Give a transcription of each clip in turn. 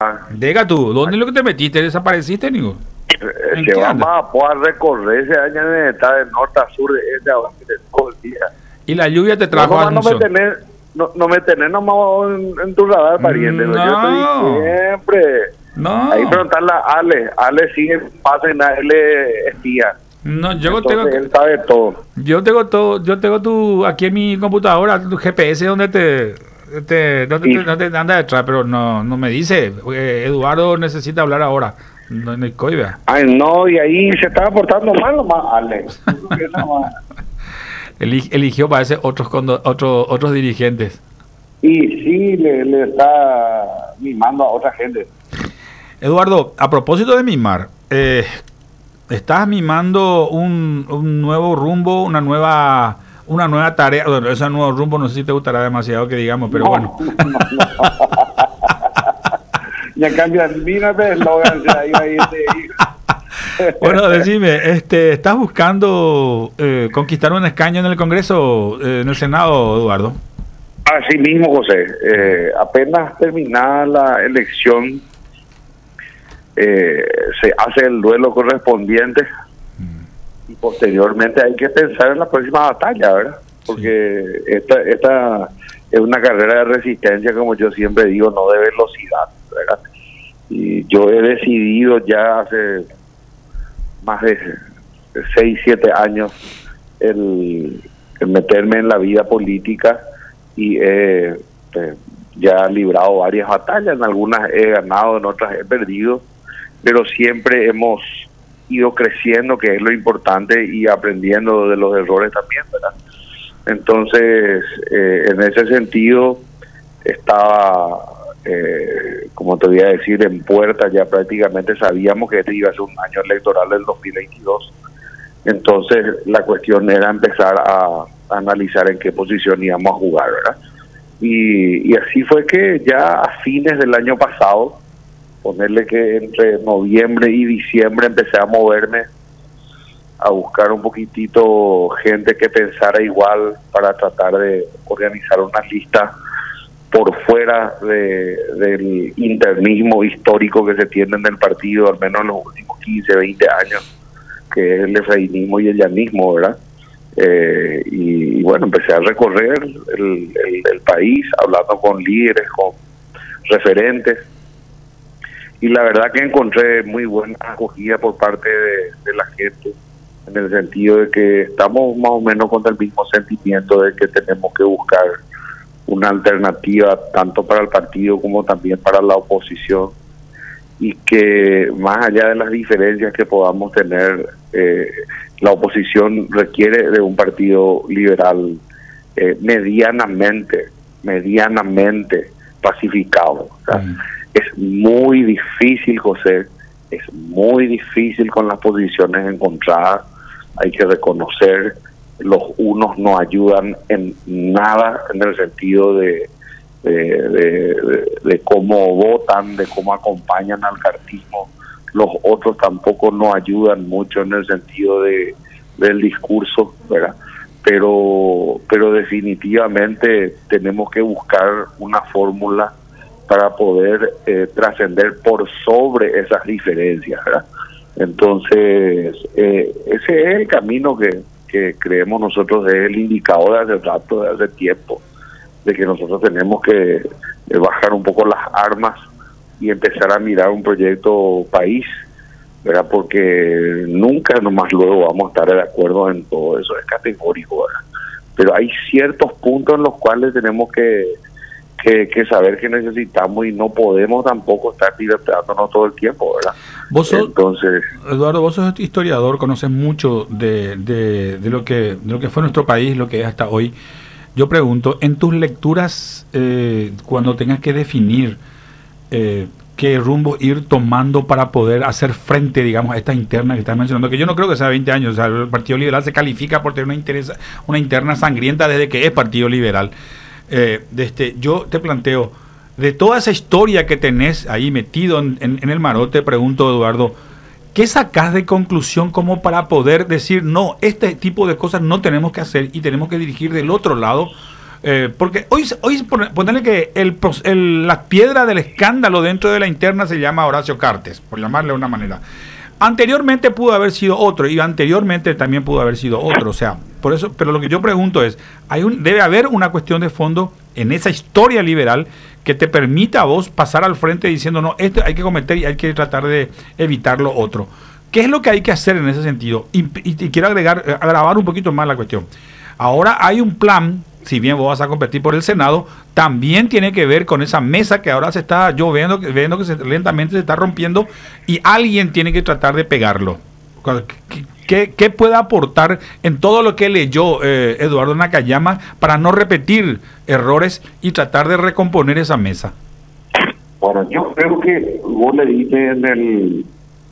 va. Deja tú, ¿dónde es lo que te metiste? ¿Desapareciste, Nico? Se va más a recorrer ese año de estar de norte a sur de ese agua que todo el día. Y la lluvia te trajo no me tenés nomás en tu radar, pariente. No. Yo estoy siempre. No. Ahí preguntarle a Ale. Ale sigue página, él es espía. No, Él sabe todo. Yo tengo tu aquí en mi computadora, tu GPS donde no te anda detrás, pero no me dice, Eduardo necesita hablar ahora. No hay coiba. Ay, no, y ahí se estaba portando mal nomás, Ale. Eligió parece otros dirigentes. Y sí, le está mimando a otra gente. Eduardo, a propósito de mimar, estás mimando un nuevo rumbo, una nueva tarea. Bueno, ese nuevo rumbo no sé si te gustará demasiado que digamos, pero bueno. Ya cambian, mírate el eslogan. Bueno, decime, ¿estás buscando conquistar un escaño en el Congreso, en el Senado, Eduardo? Así mismo, José. Apenas terminada la elección, se hace el duelo correspondiente y posteriormente hay que pensar en la próxima batalla, ¿verdad? Porque esta es una carrera de resistencia, como yo siempre digo, no de velocidad, ¿verdad? Y yo he decidido ya hace más de 6, 7 años el meterme en la vida política y ya he librado varias batallas, en algunas he ganado, en otras he perdido, pero siempre hemos ido creciendo, que es lo importante, y aprendiendo de los errores también, ¿verdad? Entonces, en ese sentido, estaba, como te voy a decir, en puerta, ya prácticamente sabíamos que este iba a ser un año electoral del 2022. Entonces, la cuestión era empezar a analizar en qué posición íbamos a jugar, ¿verdad? Y así fue que ya a fines del año pasado, ponerle que entre noviembre y diciembre, empecé a moverme, a buscar un poquitito gente que pensara igual para tratar de organizar una lista por fuera del internismo histórico que se tiene en el partido, al menos en los últimos 15, 20 años, que es el efrainismo y el llanismo, ¿verdad? Y bueno, empecé a recorrer el país, hablando con líderes, con referentes, y la verdad que encontré muy buena acogida por parte de la gente, en el sentido de que estamos más o menos con el mismo sentimiento de que tenemos que buscar una alternativa tanto para el partido como también para la oposición, y que más allá de las diferencias que podamos tener, la oposición requiere de un partido liberal medianamente pacificado. O sea, es muy difícil, José, es muy difícil con las posiciones encontradas, hay que reconocer, los unos no ayudan en nada en el sentido de cómo votan, de cómo acompañan al cartismo, los otros tampoco no ayudan mucho en el sentido del discurso, ¿verdad? Pero definitivamente tenemos que buscar una fórmula para poder trascender por sobre esas diferencias, ¿verdad? Entonces, ese es el camino que creemos nosotros, es el indicado de hace rato, de hace tiempo, de que nosotros tenemos que bajar un poco las armas y empezar a mirar un proyecto país, ¿verdad? Porque nunca nomás luego vamos a estar de acuerdo en todo eso, es categórico, ¿verdad? Pero hay ciertos puntos en los cuales tenemos que saber que necesitamos y no podemos tampoco estar piloteándonos todo el tiempo, ¿verdad? Entonces, Eduardo, vos sos historiador, conoces mucho de lo que fue nuestro país, lo que es hasta hoy. Yo pregunto, en tus lecturas, cuando tengas que definir qué rumbo ir tomando para poder hacer frente, digamos, a esta interna que estás mencionando, que yo no creo que sea 20 años, o sea, el Partido Liberal se califica por tener una interna sangrienta desde que es Partido Liberal. Yo te planteo, de toda esa historia que tenés ahí metido en el marote, pregunto, Eduardo, ¿qué sacás de conclusión como para poder decir, no, este tipo de cosas no tenemos que hacer y tenemos que dirigir del otro lado Porque hoy ponerle que la piedra del escándalo dentro de la interna se llama Horacio Cartes, por llamarle de una manera. Anteriormente pudo haber sido otro, y anteriormente también pudo haber sido otro, o sea, por eso, pero lo que yo pregunto es, debe haber una cuestión de fondo en esa historia liberal que te permita a vos pasar al frente diciendo, no, esto hay que cometer y hay que tratar de evitar lo otro. ¿Qué es lo que hay que hacer en ese sentido? Y quiero agravar un poquito más la cuestión. Ahora hay un plan, si bien vos vas a competir por el Senado, también tiene que ver con esa mesa que ahora yo viendo que lentamente se está rompiendo y alguien tiene que tratar de pegarlo. ¿Qué puede aportar en todo lo que leyó Eduardo Nakayama para no repetir errores y tratar de recomponer esa mesa? Bueno, yo creo que vos le diste en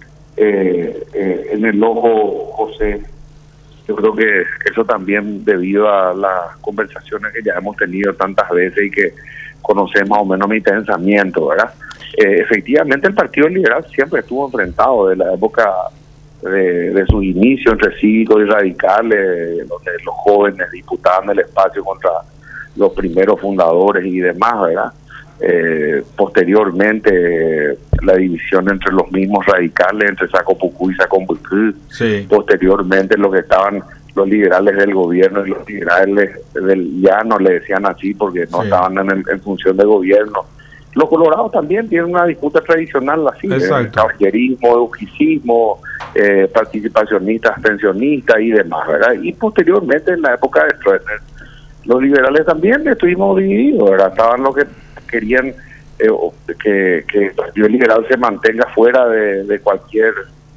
el ojo, José. Yo creo que eso también debido a las conversaciones que ya hemos tenido tantas veces y que conocemos más o menos mi pensamiento, ¿verdad? Efectivamente el Partido Liberal siempre estuvo enfrentado de la época de su inicio entre cívicos y radicales, donde los jóvenes disputaban el espacio contra los primeros fundadores y demás, ¿verdad? Posteriormente la división entre los mismos radicales, entre Sacopucú y Sacompucú, sí. Posteriormente lo que estaban los liberales del gobierno y los liberales del llano, le decían así porque no sí. Estaban en función de gobierno. Los colorados también tienen una disputa tradicional así, caballerismo, eugicismo, participacionistas, pensionistas y demás, ¿verdad? Y posteriormente en la época de Stroessner, los liberales también estuvimos divididos, ¿verdad? Estaban los que querían que el Partido Liberal se mantenga fuera de cualquier,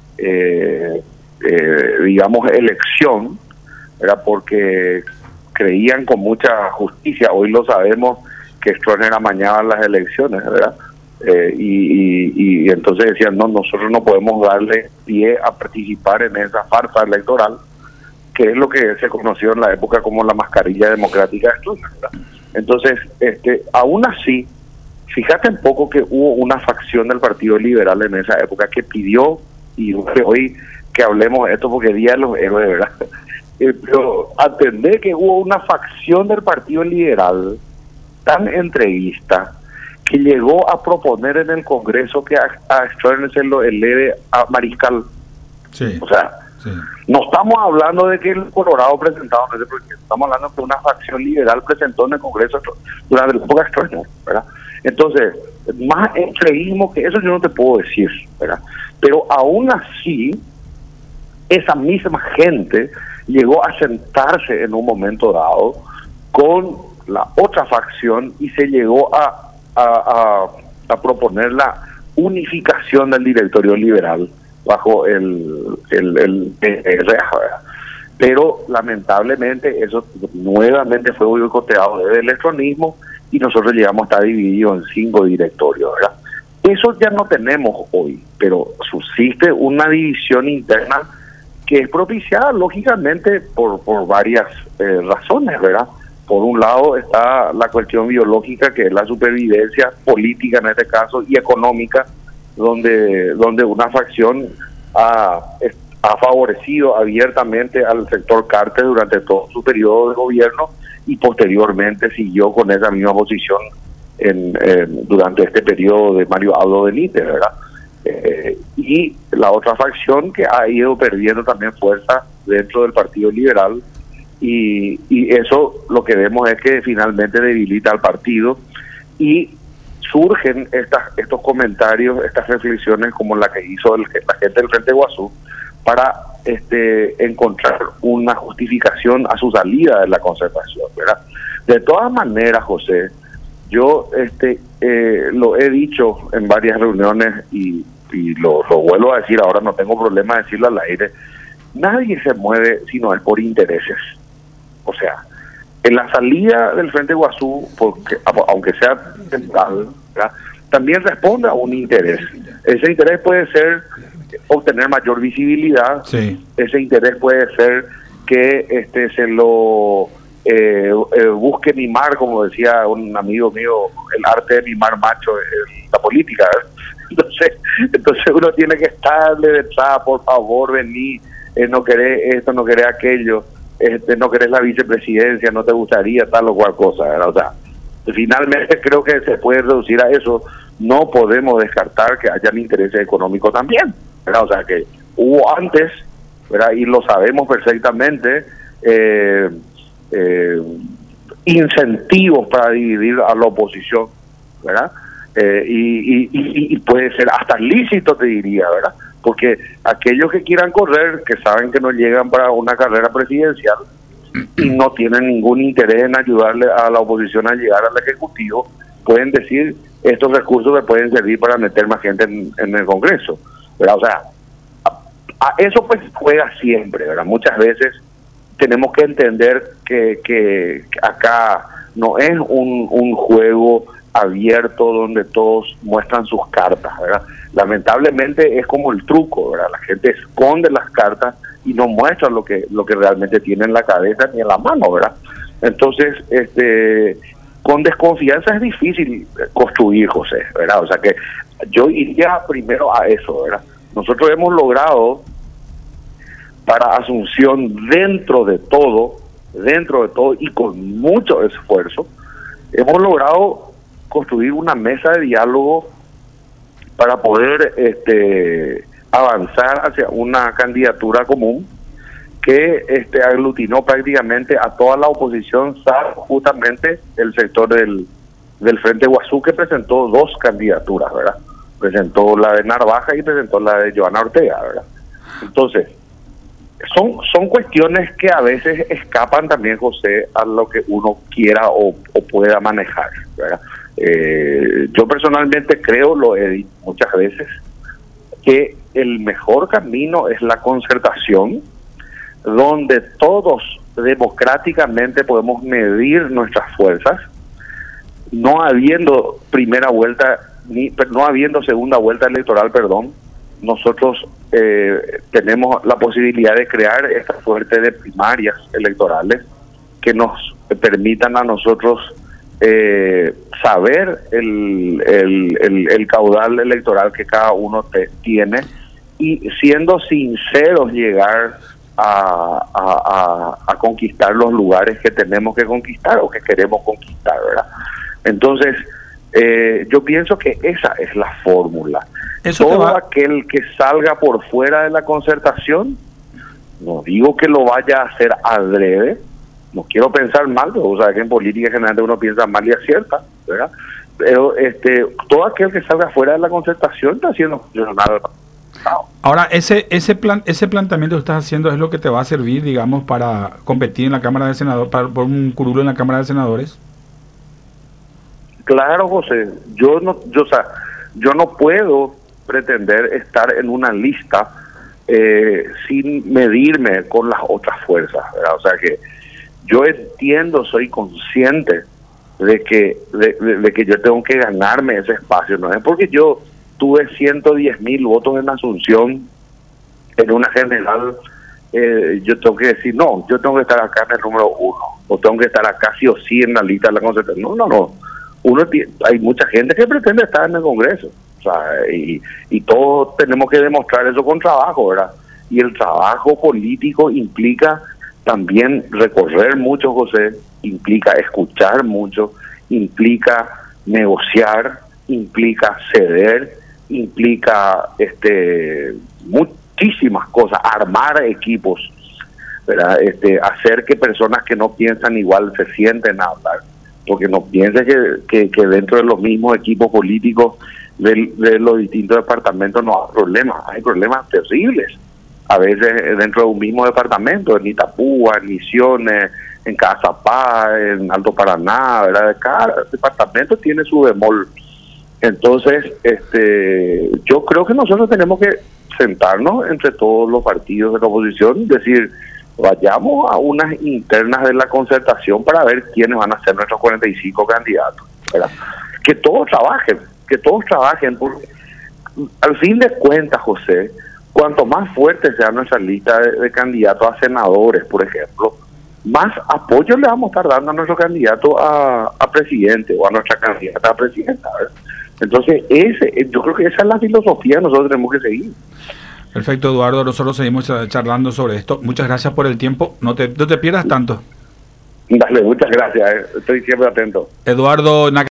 digamos, elección, ¿verdad? Porque creían con mucha justicia, hoy lo sabemos, que Stroessner amañaba las elecciones, ¿verdad? Y entonces decían, no, nosotros no podemos darle pie a participar en esa farsa electoral, que es lo que se conoció en la época como la mascarilla democrática de Stroessner, ¿verdad? Entonces, aún así, fíjate un poco que hubo una facción del Partido Liberal en esa época que pidió, y hoy que hablemos de esto porque Día de los Héroes, ¿verdad? Pero atendé que hubo una facción del Partido Liberal tan entreguista que llegó a proponer en el Congreso que a Stroessner se lo eleve a mariscal. Sí. O sea, sí. No estamos hablando de que el Colorado presentado en ese proyecto, estamos hablando de que una facción liberal presentó en el Congreso durante la época de Stroessner, ¿verdad? Entonces, más entreguismo que eso yo no te puedo decir, ¿verdad? Pero aún así, esa misma gente llegó a sentarse en un momento dado con la otra facción y se llegó a proponer la unificación del directorio liberal bajo el ¿verdad? Pero lamentablemente eso nuevamente fue boicoteado desde el electronismo y nosotros llegamos a estar divididos en 5 directorios, ¿verdad? Eso ya no tenemos hoy, pero subsiste una división interna que es propiciada lógicamente por varias razones, ¿verdad? Por un lado está la cuestión biológica, que es la supervivencia política en este caso y económica, donde una facción ha favorecido abiertamente al sector Cartes durante todo su periodo de gobierno y posteriormente siguió con esa misma posición durante este periodo de Mario Abdo Benítez, ¿verdad? Y la otra facción que ha ido perdiendo también fuerza dentro del Partido Liberal, y eso lo que vemos es que finalmente debilita al partido y surgen estos comentarios, estas reflexiones como la que hizo la gente del Frente Guazú para encontrar una justificación a su salida de la concertación, ¿verdad? De todas maneras, José, yo lo he dicho en varias reuniones y lo vuelvo a decir ahora, no tengo problema de decirlo al aire, nadie se mueve si no es por intereses. O sea, en la salida del Frente Guazú, porque aunque sea temporal, ¿verdad?, también responde a un interés. Ese interés puede ser obtener mayor visibilidad, sí. Ese interés puede ser que se lo busque mimar, como decía un amigo mío, el arte de mimar macho en la política, ¿verdad? Entonces uno tiene que estarle detrás, por favor, vení, no querés esto, no querés aquello. no querés la vicepresidencia, no te gustaría tal o cual cosa, ¿verdad? O sea, finalmente creo que se puede reducir a eso. No podemos descartar que hayan intereses económicos también, ¿verdad? O sea, que hubo antes, ¿verdad? Y lo sabemos perfectamente, incentivos para dividir a la oposición, ¿verdad? Y puede ser hasta lícito, te diría, ¿verdad? Porque aquellos que quieran correr, que saben que no llegan para una carrera presidencial y no tienen ningún interés en ayudarle a la oposición a llegar al Ejecutivo, pueden decir, estos recursos me pueden servir para meter más gente en el Congreso, ¿verdad? O sea, a eso pues juega siempre, ¿verdad? Muchas veces tenemos que entender que acá no es un juego abierto donde todos muestran sus cartas, ¿verdad? Lamentablemente es como el truco, ¿verdad? La gente esconde las cartas y no muestra lo que realmente tiene en la cabeza ni en la mano, ¿verdad? Entonces, con desconfianza es difícil construir, José, ¿verdad? O sea que yo iría primero a eso, ¿verdad? Nosotros hemos logrado para Asunción, dentro de todo y con mucho esfuerzo, hemos logrado construir una mesa de diálogo para poder avanzar hacia una candidatura común que aglutinó prácticamente a toda la oposición, salvo justamente el sector del Frente Guazú, que presentó dos candidaturas, ¿verdad? Presentó la de Narvaja y presentó la de Joana Ortega, ¿verdad? Entonces, son cuestiones que a veces escapan también, José, a lo que uno quiera o pueda manejar, ¿verdad? Yo personalmente creo, lo he dicho muchas veces, que el mejor camino es la concertación, donde todos democráticamente podemos medir nuestras fuerzas, no habiendo primera vuelta, no habiendo segunda vuelta electoral, nosotros tenemos la posibilidad de crear esta suerte de primarias electorales que nos permitan a nosotros saber el caudal electoral que cada uno tiene y, siendo sinceros, llegar a conquistar los lugares que tenemos que conquistar o que queremos conquistar, ¿verdad? Entonces, yo pienso que esa es la fórmula. Todo aquel que salga por fuera de la concertación, no digo que lo vaya a hacer adrede, no quiero pensar mal, pero o sea, que en política generalmente uno piensa mal y acierta, ¿verdad? Pero todo aquel que salga fuera de la concertación está haciendo funcionar. Ahora, ese planteamiento que estás haciendo es lo que te va a servir, digamos, para competir en la Cámara de Senadores, por un curul en la Cámara de Senadores. Claro, José, yo no puedo pretender estar en una lista sin medirme con las otras fuerzas, ¿verdad? O sea que yo entiendo, soy consciente de que yo tengo que ganarme ese espacio, no es porque yo tuve 110,000 votos en Asunción en una general, yo tengo que decir, no, yo tengo que estar acá en el número 1, o tengo que estar acá sí o sí en la lista de la concertación. No. Hay mucha gente que pretende estar en el Congreso, o sea, y todos tenemos que demostrar eso con trabajo, ¿verdad? Y el trabajo político implica también recorrer mucho, José, implica escuchar mucho, implica negociar, implica ceder, implica muchísimas cosas, armar equipos, ¿verdad? Hacer que personas que no piensan igual se sienten a hablar, porque no pienses que dentro de los mismos equipos políticos de los distintos departamentos no hay problemas terribles. A veces dentro de un mismo departamento, en Itapúa, en Misiones, en Cazapá, en Alto Paraná, ¿verdad? Cada departamento tiene su bemol. Entonces, yo creo que nosotros tenemos que sentarnos entre todos los partidos de la oposición y decir, vayamos a unas internas de la concertación para ver quiénes van a ser nuestros 45 candidatos, ¿verdad? Que todos trabajen, porque al fin de cuentas, José, cuanto más fuerte sea nuestra lista de candidatos a senadores, por ejemplo, más apoyo le vamos a estar dando a nuestro candidato a presidente o a nuestra candidata a presidenta, ¿verdad? Entonces, yo creo que esa es la filosofía que nosotros tenemos que seguir. Perfecto, Eduardo, nosotros seguimos charlando sobre esto. Muchas gracias por el tiempo, no te pierdas tanto. Dale, muchas gracias, estoy siempre atento. Eduardo